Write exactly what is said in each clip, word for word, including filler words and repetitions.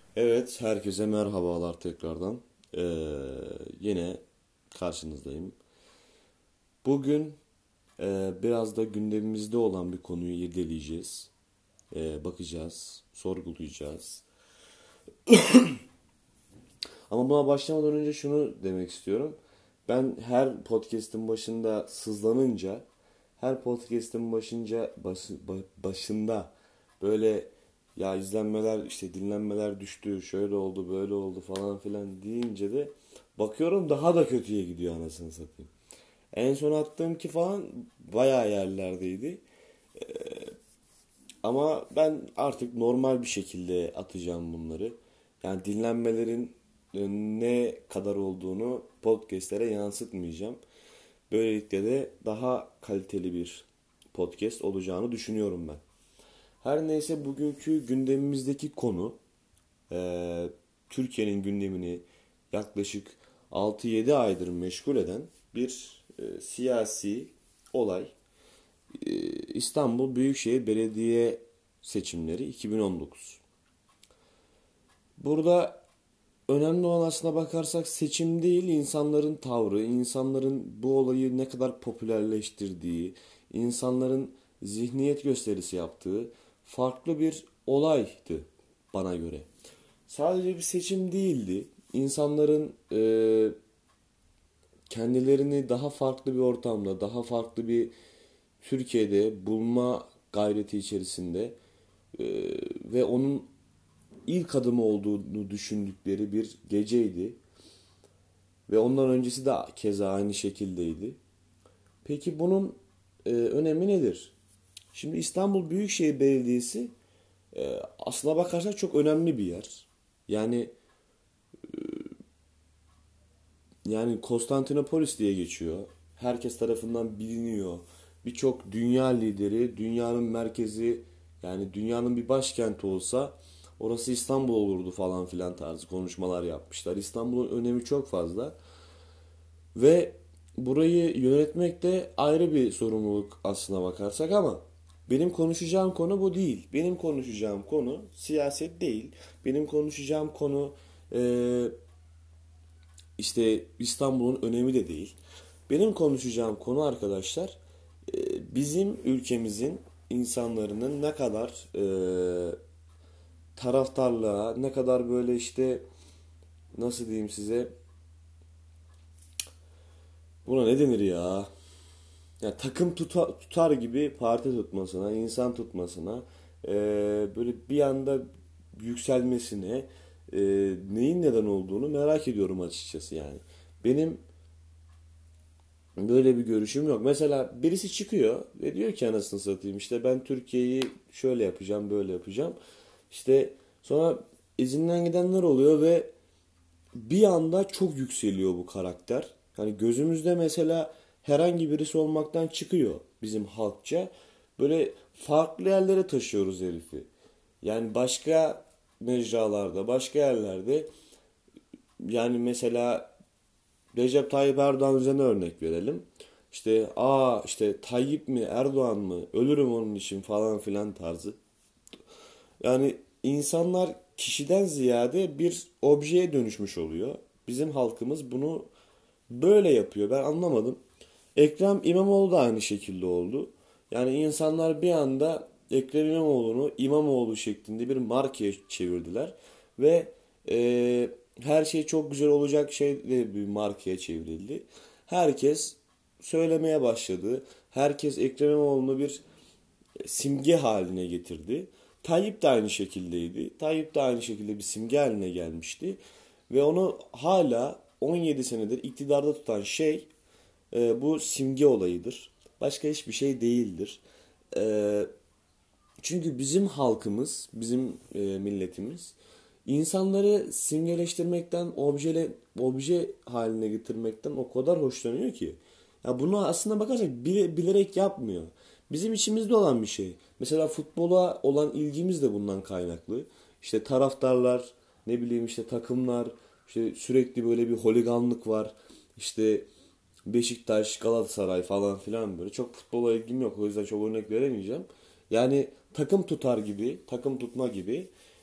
Evet, herkese merhabalar tekrardan. Ee, yine karşınızdayım. Bugün e, biraz da gündemimizde olan bir konuyu irdeleyeceğiz. Ee, bakacağız, sorgulayacağız. Ama buna başlamadan önce şunu demek istiyorum. Ben her podcast'in başında sızlanınca, her podcast'in başınca başı- ba- başında böyle ya izlenmeler işte dinlenmeler düştü, şöyle oldu, böyle oldu falan filan deyince de bakıyorum daha da kötüye gidiyor anasını satayım. En son attığım ki falan bayağı yerlerdeydi. Ama ben artık normal bir şekilde atacağım bunları. Yani dinlenmelerin e, ne kadar olduğunu podcastlere yansıtmayacağım. Böylelikle de daha kaliteli bir podcast olacağını düşünüyorum ben. Her neyse bugünkü gündemimizdeki konu e, Türkiye'nin gündemini yaklaşık altı yedi aydır meşgul eden bir e, siyasi olay. E, İstanbul Büyükşehir Belediye seçimleri iki bin on dokuz. Burada önemli olan aslına bakarsak seçim değil, insanların tavrı, insanların bu olayı ne kadar popülerleştirdiği, insanların zihniyet gösterisi yaptığı farklı bir olaydı bana göre. Sadece bir seçim değildi. İnsanların e, kendilerini daha farklı bir ortamda, daha farklı bir Türkiye'de bulma gayreti içerisinde e, ve onun ilk adımı olduğunu düşündükleri bir geceydi. Ve ondan öncesi de keza aynı şekildeydi. Peki bunun e, önemi nedir? Şimdi İstanbul Büyükşehir Belediyesi e, aslına bakarsak çok önemli bir yer. Yani yani Konstantinopolis diye geçiyor. Herkes tarafından biliniyor. Birçok dünya lideri, dünyanın merkezi, yani dünyanın bir başkenti olsa orası İstanbul olurdu falan filan tarzı konuşmalar yapmışlar. İstanbul'un önemi çok fazla. Ve burayı yönetmek de ayrı bir sorumluluk aslına bakarsak ama benim konuşacağım konu bu değil. Benim konuşacağım konu siyaset değil. Benim konuşacağım konu eee, işte İstanbul'un önemi de değil. Benim konuşacağım konu arkadaşlar eee, bizim ülkemizin insanların ne kadar eee, taraftarlığa, ne kadar böyle işte nasıl diyeyim size, buna ne denir ya? Ya takım tuta- tutar gibi parti tutmasına, insan tutmasına, e, böyle bir anda yükselmesine, e, neyin neden olduğunu merak ediyorum açıkçası yani. Benim böyle bir görüşüm yok. Mesela birisi çıkıyor ve diyor ki anasını satayım işte ben Türkiye'yi şöyle yapacağım, böyle yapacağım. İşte sonra izinden gidenler oluyor ve bir anda çok yükseliyor bu karakter. Hani gözümüzde mesela herhangi birisi olmaktan çıkıyor bizim halkça. Böyle farklı yerlere taşıyoruz herifi. Yani başka mecralarda, başka yerlerde yani mesela Recep Tayyip Erdoğan üzerine örnek verelim. İşte aa işte Tayyip mi Erdoğan mı ölürüm onun için falan filan tarzı. Yani insanlar kişiden ziyade bir objeye dönüşmüş oluyor. Bizim halkımız bunu böyle yapıyor. Ben anlamadım. Ekrem İmamoğlu da aynı şekilde oldu. Yani insanlar bir anda Ekrem İmamoğlu'nu İmamoğlu şeklinde bir markaya çevirdiler. Ve e, her şey çok güzel olacak şey de bir markaya çevrildi. Herkes söylemeye başladı. Herkes Ekrem İmamoğlu'nu bir simge haline getirdi. Tayyip de aynı şekildeydi. Tayyip de aynı şekilde bir simge haline gelmişti. Ve onu hala on yedi senedir iktidarda tutan şey e, bu simge olayıdır. Başka hiçbir şey değildir. E, Çünkü bizim halkımız, bizim e, milletimiz insanları simgeleştirmekten, objele, obje haline getirmekten o kadar hoşlanıyor ki. Ya bunu aslında bakarsak bile, bilerek yapmıyor. Bizim içimizde olan bir şey. Mesela futbola olan ilgimiz de bundan kaynaklı. İşte taraftarlar, ne bileyim işte takımlar, işte sürekli böyle bir holiganlık var. İşte Beşiktaş, Galatasaray falan filan böyle. Çok futbola ilgim yok. O yüzden çok örnek veremeyeceğim. Yani takım tutar gibi, takım tutma gibi.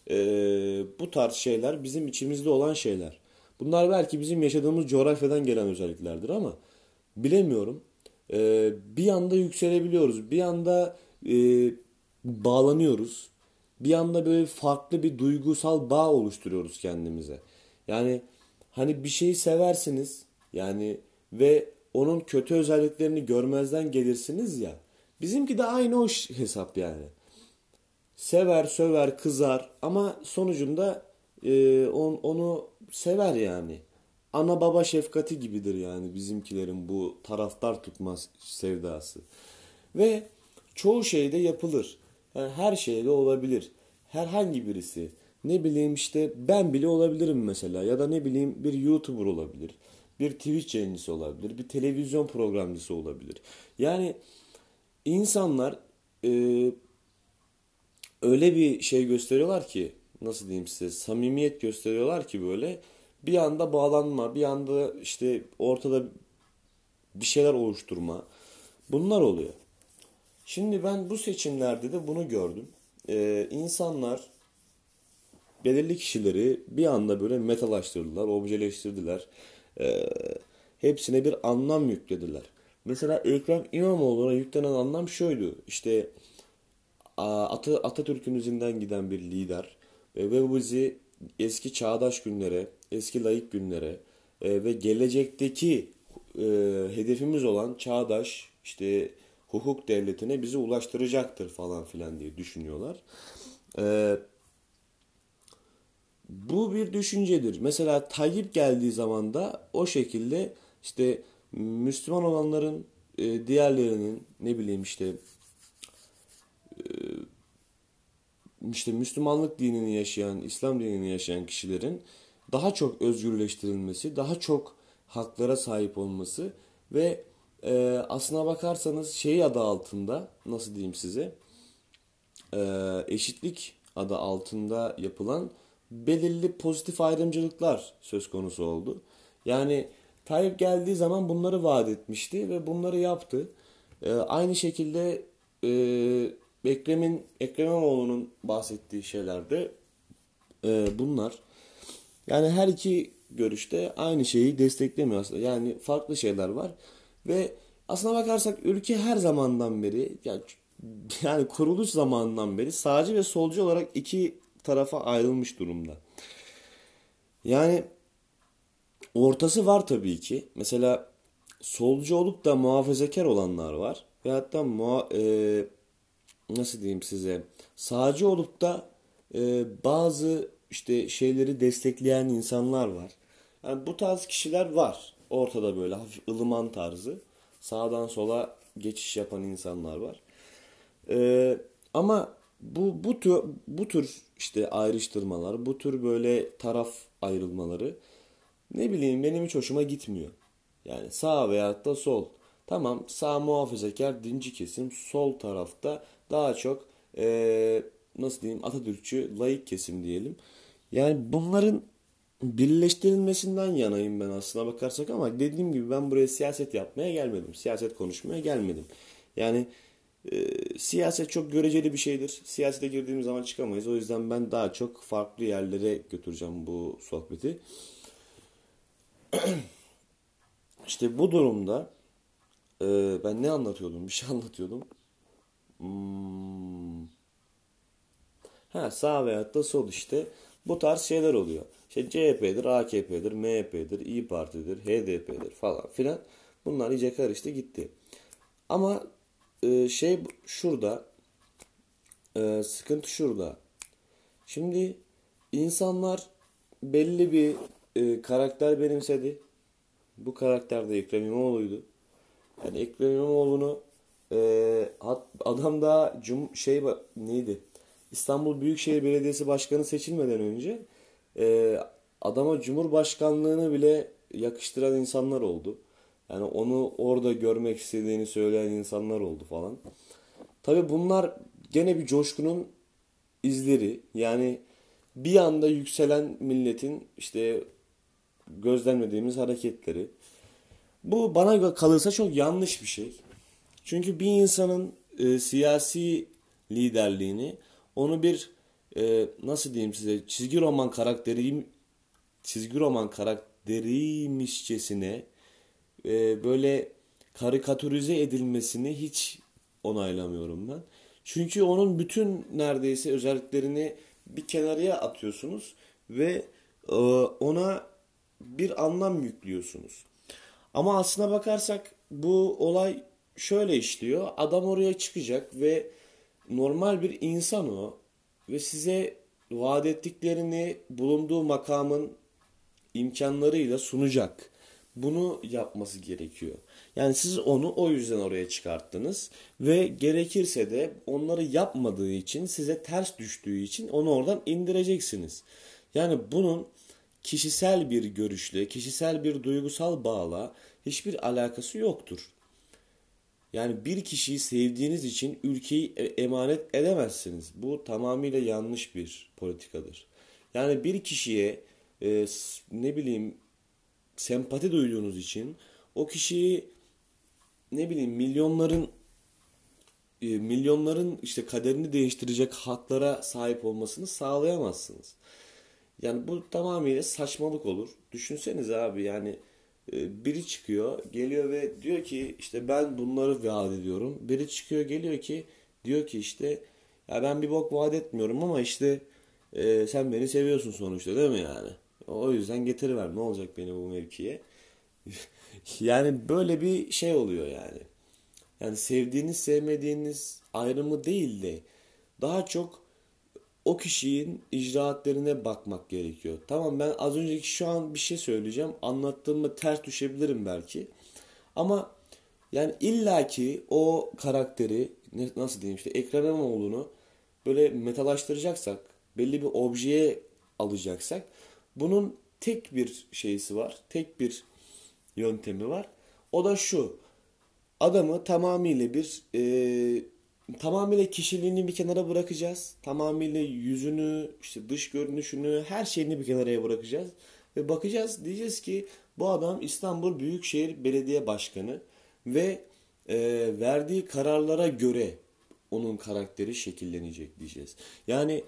e, bu tarz şeyler bizim içimizde olan şeyler. Bunlar belki bizim yaşadığımız coğrafyadan gelen özelliklerdir ama bilemiyorum. E, bir anda yükselebiliyoruz. Bir anda e, bağlanıyoruz. Bir anda böyle farklı bir duygusal bağ oluşturuyoruz kendimize. Yani hani bir şeyi seversiniz yani ve onun kötü özelliklerini görmezden gelirsiniz ya. Bizimki de aynı o hesap yani. Sever, söver, kızar ama sonucunda e, on, onu sever yani. Ana baba şefkati gibidir yani bizimkilerin bu taraftar tutmaz sevdası. Ve çoğu şeyde yapılır. Yani her şeyde olabilir. Herhangi birisi. Ne bileyim işte ben bile olabilirim mesela. Ya da ne bileyim bir YouTuber olabilir. Bir Twitch yayıncısı olabilir. Bir televizyon programcısı olabilir. Yani insanlar e, öyle bir şey gösteriyorlar ki nasıl diyeyim size samimiyet gösteriyorlar ki böyle bir anda bağlanma bir anda işte ortada bir şeyler oluşturma bunlar oluyor. Şimdi ben bu seçimlerde de bunu gördüm. Ee, insanlar belirli kişileri bir anda böyle metalaştırdılar, objeleştirdiler. Ee, hepsine bir anlam yüklediler. Mesela Ekrem İmamoğlu'na yüklenen anlam şuydu. İşte Atı, Atatürk'ün izinden giden bir lider e, ve bu bizi eski çağdaş günlere, eski laik günlere e, ve gelecekteki e, hedefimiz olan çağdaş işte hukuk devletine bizi ulaştıracaktır falan filan diye düşünüyorlar. E, bu bir düşüncedir. Mesela Tayyip geldiği zaman da o şekilde işte Müslüman olanların e, diğerlerinin ne bileyim işte işte Müslümanlık dinini yaşayan, İslam dinini yaşayan kişilerin daha çok özgürleştirilmesi, daha çok haklara sahip olması ve e, aslına bakarsanız şey adı altında, nasıl diyeyim size, e, eşitlik adı altında yapılan belirli pozitif ayrımcılıklar söz konusu oldu. Yani Tayyip geldiği zaman bunları vaat etmişti ve bunları yaptı. E, aynı şekilde e, Ekrem'in Ekrem İmamoğlu'nun bahsettiği şeyler de e, bunlar. Yani her iki görüşte aynı şeyi desteklemiyor aslında. Yani farklı şeyler var ve aslına bakarsak ülke her zamandan beri yani, yani kuruluş zamanından beri sağcı ve solcu olarak iki tarafa ayrılmış durumda. Yani ortası var tabii ki. Mesela solcu olup da muhafazakar olanlar var. Ve hatta muha, e, nasıl diyeyim size sağcı olup da e, bazı işte şeyleri destekleyen insanlar var. Yani bu tarz kişiler var. Ortada böyle hafif ılıman tarzı. Sağdan sola geçiş yapan insanlar var. E, ama bu bu tür bu tür işte ayrıştırmalar, bu tür böyle taraf ayrılmaları ne bileyim benim hiç hoşuma gitmiyor. Yani sağ veyahut da sol. Tamam sağ muhafazakar dinci kesim sol tarafta daha çok eee, nasıl diyeyim Atatürkçü laik kesim diyelim. Yani bunların birleştirilmesinden yanayım ben aslına bakarsak ama dediğim gibi ben buraya siyaset yapmaya gelmedim. Siyaset konuşmaya gelmedim. Yani e, siyaset çok göreceli bir şeydir. Siyasete girdiğimiz zaman çıkamayız. O yüzden ben daha çok farklı yerlere götüreceğim bu sohbeti. İşte bu durumda e, ben ne anlatıyordum? Bir şey anlatıyordum. Hmm. Ha sağ veyahut da sol işte. Bu tarz şeyler oluyor. İşte C H P'dir, A K P'dir, M H P'dir, İyi Parti'dir, H D P'dir falan filan. Bunlar iyice karıştı gitti. Ama e, şey şurada, e, sıkıntı şurada. Şimdi insanlar belli bir e, karakter benimsedi. Bu karakter de Ekrem İmamoğlu'ydu. Yani Ekrem İmamoğlu'nu e, hat- adam da cum şey ba- neydi? İstanbul Büyükşehir Belediyesi Başkanı seçilmeden önce e, adama Cumhurbaşkanlığını bile yakıştıran insanlar oldu. Yani onu orada görmek istediğini söyleyen insanlar oldu falan. Tabii bunlar gene bir coşkunun izleri. Yani bir anda yükselen milletin işte gözlemlediğimiz hareketleri. Bu bana kalırsa çok yanlış bir şey. Çünkü bir insanın e, siyasi liderliğini onu bir e, nasıl diyeyim size, çizgi roman karakteriyim çizgi roman karakteriymişçesine e, böyle karikatürize edilmesini hiç onaylamıyorum ben. Çünkü onun bütün neredeyse özelliklerini bir kenarıya atıyorsunuz ve e, ona bir anlam yüklüyorsunuz. Ama aslına bakarsak bu olay şöyle işliyor. Adam oraya çıkacak ve normal bir insan o ve size vaat ettiklerini bulunduğu makamın imkanlarıyla sunacak. Bunu yapması gerekiyor. Yani siz onu o yüzden oraya çıkarttınız ve gerekirse de onları yapmadığı için, size ters düştüğü için onu oradan indireceksiniz. Yani bunun kişisel bir görüşle, kişisel bir duygusal bağla hiçbir alakası yoktur. Yani bir kişiyi sevdiğiniz için ülkeyi e- emanet edemezsiniz. Bu tamamıyla yanlış bir politikadır. Yani bir kişiye e, s- ne bileyim sempati duyduğunuz için o kişiyi ne bileyim milyonların e, milyonların işte kaderini değiştirecek haklara sahip olmasını sağlayamazsınız. Yani bu tamamıyla saçmalık olur. Düşünsenize abi, yani e, biri çıkıyor geliyor ve diyor ki işte ben bunları vaat ediyorum. Biri çıkıyor geliyor ki diyor ki işte ya ben bir bok vaat etmiyorum ama işte e, sen beni seviyorsun sonuçta, değil mi yani? O yüzden getiriver, ne olacak beni bu mevkiye. Yani böyle bir şey oluyor yani. Yani sevdiğiniz sevmediğiniz ayrımı değil de daha çok o kişinin icraatlerine bakmak gerekiyor. Tamam, ben az önceki şu an bir şey söyleyeceğim. Anlattığımda ters düşebilirim belki. Ama yani illaki o karakteri nasıl diyeyim, işte Ekrem İmamoğlu'nu böyle metalaştıracaksak, belli bir objeye alacaksak bunun tek bir şeysi var. Tek bir yöntemi var. O da şu: adamı tamamıyla bir e, tamamıyla kişiliğini bir kenara bırakacağız. Tamamıyla yüzünü, işte dış görünüşünü, her şeyini bir kenara bırakacağız. Ve bakacağız, diyeceğiz ki bu adam İstanbul Büyükşehir Belediye Başkanı ve e, verdiği kararlara göre onun karakteri şekillenecek diyeceğiz. Yani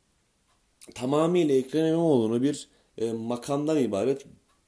tamamıyla Ekrem İmamoğlu'nu bir e, makamdan ibaret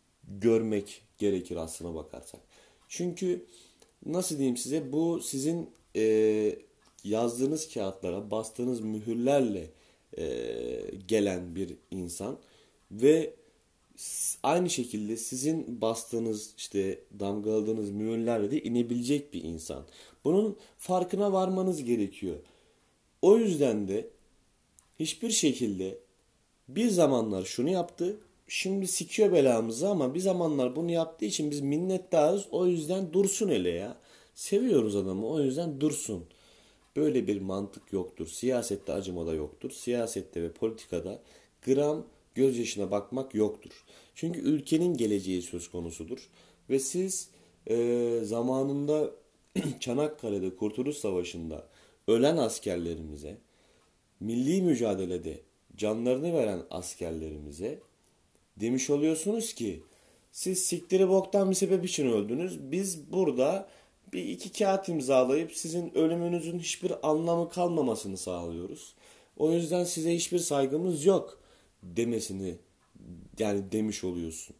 görmek gerekir aslına bakarsak. Çünkü nasıl diyeyim size, bu sizin e, yazdığınız kağıtlara, bastığınız mühürlerle e, gelen bir insan ve aynı şekilde sizin bastığınız, işte damgaladığınız mühürlerle de inebilecek bir insan. Bunun farkına varmanız gerekiyor. O yüzden de hiçbir şekilde bir zamanlar şunu yaptı, şimdi sikiyor belamızı ama bir zamanlar bunu yaptığı için biz minnettarız. O yüzden dursun hele ya. Seviyoruz adamı, o yüzden dursun. Böyle bir mantık yoktur. Siyasette acıma da yoktur. Siyasette ve politikada gram gözyaşına bakmak yoktur. Çünkü ülkenin geleceği söz konusudur. Ve siz e, zamanında Çanakkale'de Kurtuluş Savaşı'nda ölen askerlerimize, milli mücadelede canlarını veren askerlerimize demiş oluyorsunuz ki siz siktiri boktan bir sebep için öldünüz. Biz burada bir iki kağıt imzalayıp sizin ölümünüzün hiçbir anlamı kalmamasını sağlıyoruz. O yüzden size hiçbir saygımız yok demesini, yani demiş oluyorsun.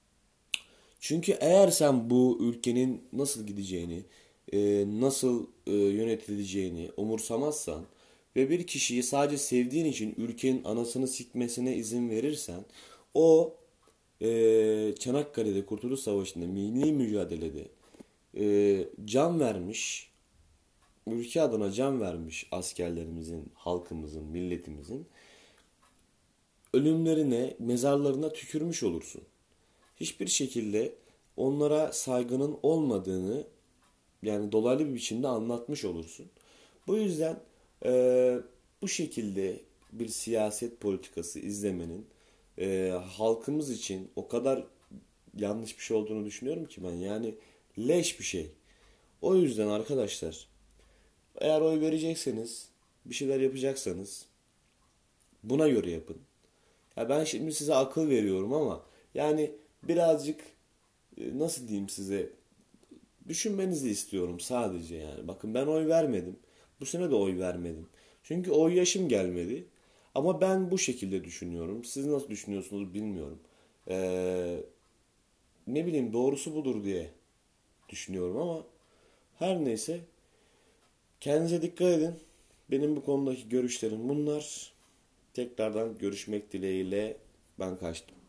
Çünkü eğer sen bu ülkenin nasıl gideceğini, e, nasıl e, yönetileceğini umursamazsan ve bir kişiyi sadece sevdiğin için ülkenin anasını sikmesine izin verirsen, o e, Çanakkale'de Kurtuluş Savaşı'nda milli mücadelede e, can vermiş, ülke adına can vermiş askerlerimizin, halkımızın, milletimizin ölümlerine, mezarlarına tükürmüş olursun. Hiçbir şekilde onlara saygının olmadığını, yani dolaylı bir biçimde anlatmış olursun. Bu yüzden e, bu şekilde bir siyaset politikası izlemenin e, halkımız için o kadar yanlış bir şey olduğunu düşünüyorum ki ben. Yani leş bir şey. O yüzden arkadaşlar, eğer oy verecekseniz, bir şeyler yapacaksanız buna göre yapın. Ya ben şimdi size akıl veriyorum ama yani birazcık e, nasıl diyeyim size, düşünmenizi istiyorum sadece yani. Bakın, ben oy vermedim. Bu sene de oy vermedim. Çünkü oy yaşım gelmedi. Ama ben bu şekilde düşünüyorum. Siz nasıl düşünüyorsunuz bilmiyorum. Ee, ne bileyim doğrusu budur diye düşünüyorum ama her neyse kendinize dikkat edin. Benim bu konudaki görüşlerim bunlar. Tekrardan görüşmek dileğiyle ben kaçtım.